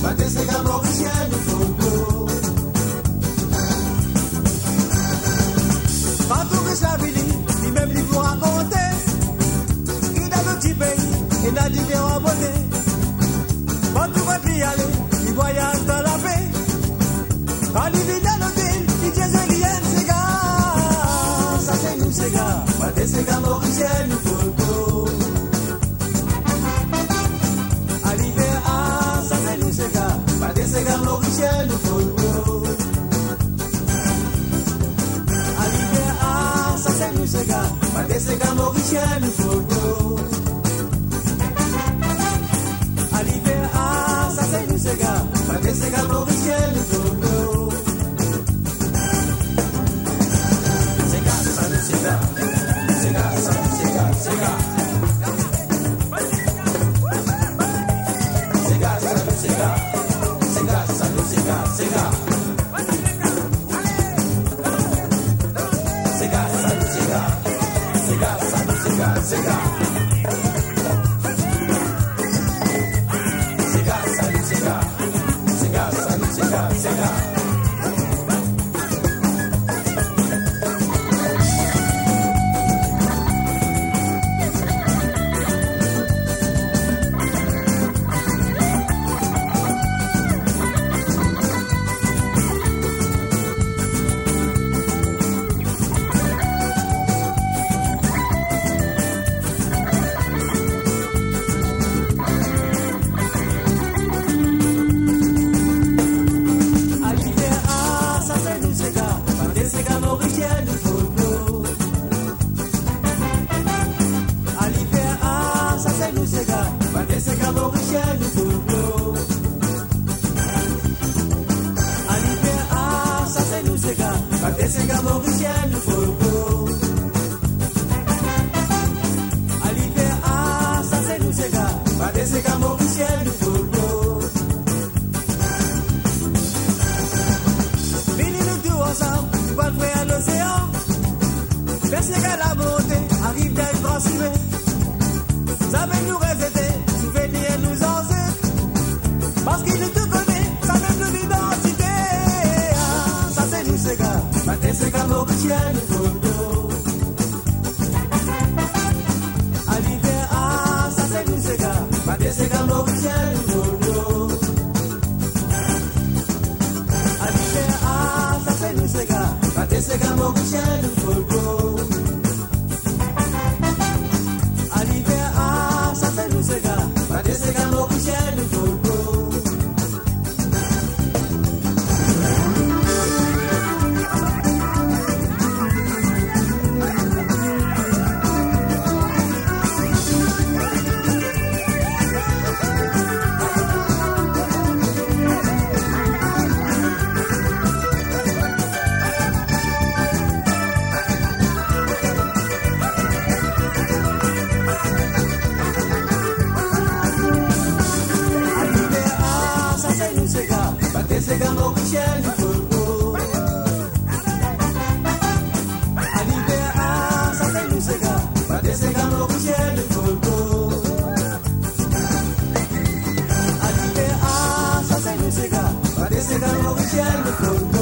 Batesega Mauricien du folklore. Partout que ça vit, il même lui vous raconter. Il a le petit pays, il a différents abonnés. Partout va y aller, il voyage dans la paix. Quand il vit dans l'hôtel, il dit c'est gars. Ça c'est nous, c'est gars. Batesega Mauricien du folklore. Batesega Mauricien du folklore. Alibé, ça c'est nous ces gars. Batesega Mauricien du folklore. Alibé, ça c'est nous ces gars. Batesega Mauricien du folklore. C'est gars, ça nous c'est gars. C'est gars, ça nous c'est gars, c'est gars. C'est gars, ça nous c'est gars. Sega, salut, Sega, Sega. Sega, salut, Sega. Sega, salut, Sega, Sega. Sega, salut, Sega. Sega, salut, Sega, Sega. Batesega Mauricien du folklore. Alibé, ça c'est nous ces gars. Batesega Mauricien du folklore. Alibé, ça c'est nous ces gars. Batesega Mauricien du folklore. Venez nous tous ensemble, nous allons faire l'océan. Batesega la beauté, arrive d'être transformé. Ça va nous rester. Parce qu'il nous tout connaît, ça même nous l'identité. Ça c'est nous ces gars, Batesega Mauricien du folklore. Alibé, ça c'est nous ces gars, Batesega Mauricien du folklore. Alibé, ça c'est nous ces gars, Batesega Mauricien du folklore. Alibé, ça c'est nous ces gars, Batesega Mauricien du folklore. Batesega Mauricien du folklore. Alibé, ça c'est nous ces gars. Batesega Mauricien du folklore. Alibé, ça c'est nous ces gars. Batesega Mauricien du folklore.